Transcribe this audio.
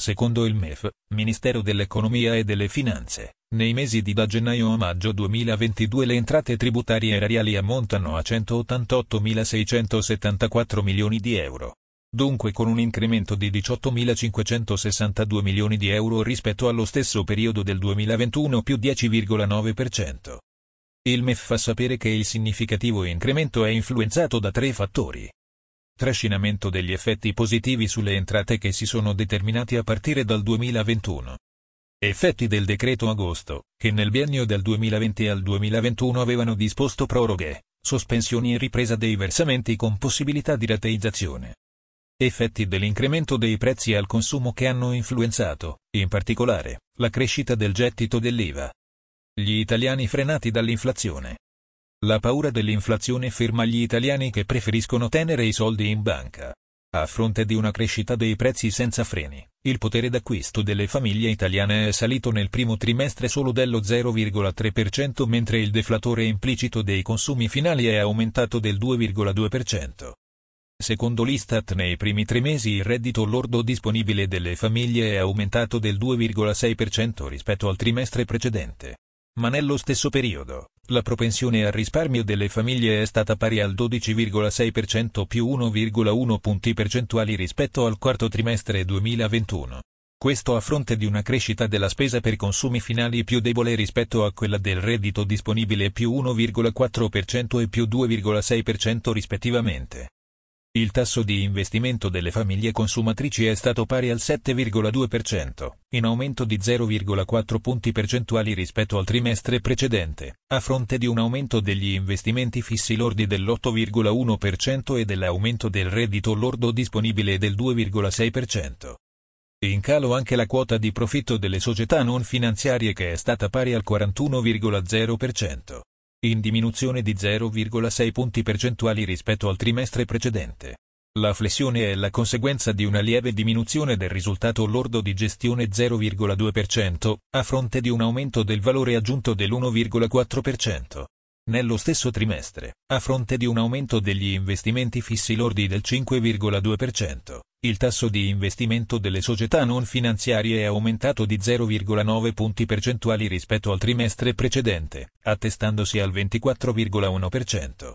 Secondo il MEF, Ministero dell'Economia e delle Finanze, nei mesi da gennaio a maggio 2022 le entrate tributarie erariali ammontano a 188.674 milioni di euro. Dunque con un incremento di 18.562 milioni di euro rispetto allo stesso periodo del 2021 più 10,9%. Il MEF fa sapere che il significativo incremento è influenzato da 3 fattori. Trascinamento degli effetti positivi sulle entrate che si sono determinati a partire dal 2021. Effetti del decreto agosto, che nel biennio dal 2020 al 2021 avevano disposto proroghe, sospensioni e ripresa dei versamenti con possibilità di rateizzazione. Effetti dell'incremento dei prezzi al consumo che hanno influenzato, in particolare, la crescita del gettito dell'IVA. Gli italiani frenati dall'inflazione. La paura dell'inflazione ferma gli italiani che preferiscono tenere i soldi in banca. A fronte di una crescita dei prezzi senza freni, il potere d'acquisto delle famiglie italiane è salito nel primo trimestre solo dello 0,3%, mentre il deflatore implicito dei consumi finali è aumentato del 2,2%. Secondo l'Istat nei primi 3 mesi il reddito lordo disponibile delle famiglie è aumentato del 2,6% rispetto al trimestre precedente. Ma nello stesso periodo, la propensione al risparmio delle famiglie è stata pari al 12,6% più 1,1 punti percentuali rispetto al quarto trimestre 2021. Questo a fronte di una crescita della spesa per consumi finali più debole rispetto a quella del reddito disponibile più 1,4% e più 2,6% rispettivamente. Il tasso di investimento delle famiglie consumatrici è stato pari al 7,2%, in aumento di 0,4 punti percentuali rispetto al trimestre precedente, a fronte di un aumento degli investimenti fissi lordi dell'8,1% e dell'aumento del reddito lordo disponibile del 2,6%. In calo anche la quota di profitto delle società non finanziarie che è stata pari al 41,0%. In diminuzione di 0,6 punti percentuali rispetto al trimestre precedente. La flessione è la conseguenza di una lieve diminuzione del risultato lordo di gestione 0,2%, a fronte di un aumento del valore aggiunto dell'1,4%. Nello stesso trimestre, a fronte di un aumento degli investimenti fissi lordi del 5,2%, il tasso di investimento delle società non finanziarie è aumentato di 0,9 punti percentuali rispetto al trimestre precedente, attestandosi al 24,1%.